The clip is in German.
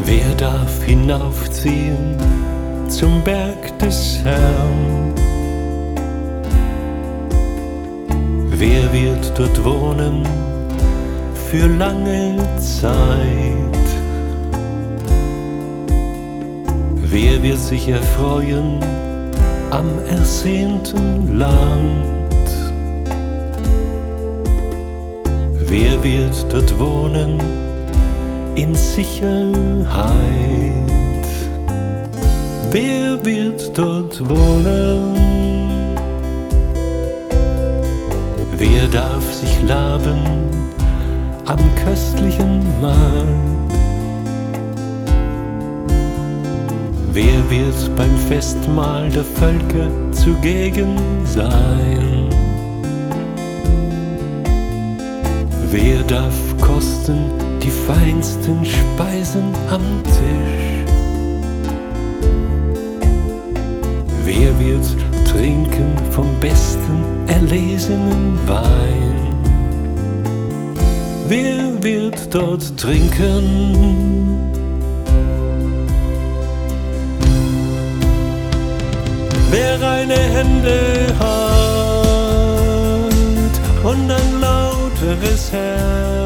Wer darf hinaufziehen zum Berg des Herrn? Wer wird dort wohnen für lange Zeit? Wer wird sich erfreuen am ersehnten Land? Wer wird dort wohnen in Sicherheit? Wer wird dort wohnen? Wer darf sich laben am köstlichen Mahl? Wer wird beim Festmahl der Völker zugegen sein? Wer darf kosten die feinsten Speisen am Tisch? Wer wird trinken vom besten erlesenen Wein? Wer wird dort trinken? Wer reine Hände hat und ein lauteres Herz,